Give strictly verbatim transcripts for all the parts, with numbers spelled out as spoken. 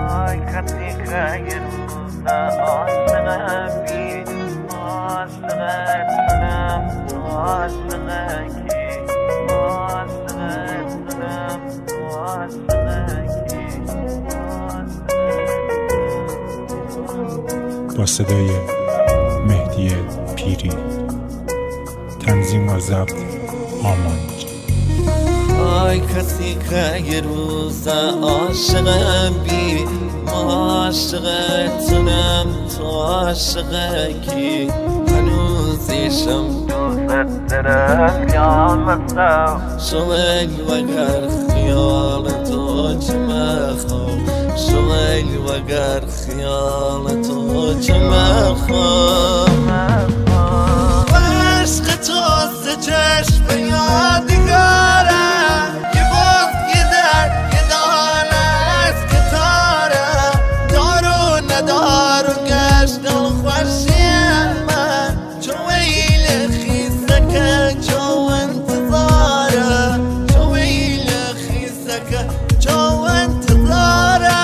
آی خطی که یه روز عاشقم بی عاشقتونم عاشقکی عاشقتونم عاشقکی با صدای مهدی پیری، تنظیم و ضبط آمان. آی کسی که یه روز عاشقم بی عاشقتونم تو عاشقکی هنوزیشم دوست دارم یا مثلا شغل وگر خیال تو چه مخوام شغل وگر خیال تو چه مخوام عشق تو سه چشم یادگارم یه باز یه در یه دانه از کتارم دارو ندارو گشت دل خوشیم من چو ویل خیسه که چو انتظارم چو ویل خیسه که چو انتظارم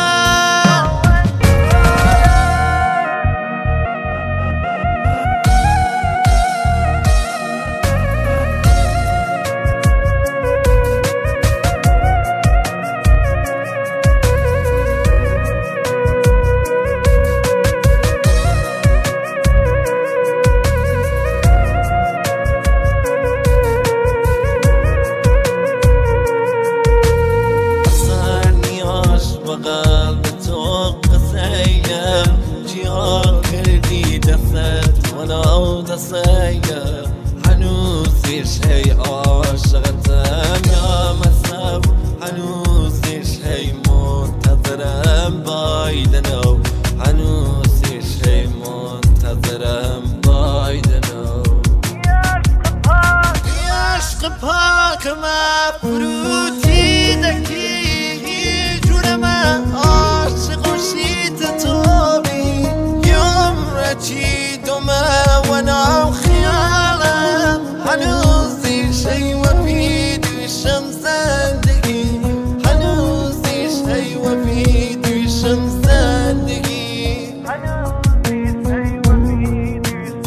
قلب تو قصیم جیان کردی دست ولو دستیم هنوزیش هی عاشقتم یا مصب هنوزیش هی منتظرم بایدنو هنوزیش هی منتظرم بایدنو عشق پاک مفروتی دکی عاشق و شیت توبی یوم رچی دومه و نام خیالم هنوزی شی و پیدوشم زندگی هنوزی شی و پیدوشم زندگی هنوزی شی و پیدوشم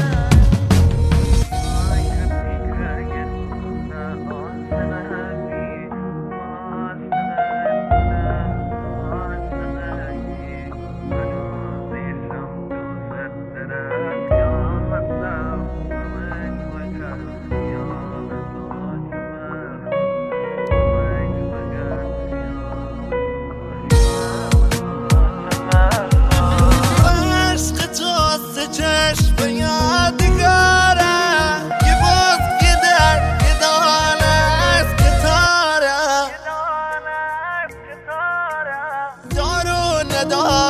چشم یادگارم یه باز یه در یه دانه از کتارم دارو ندارم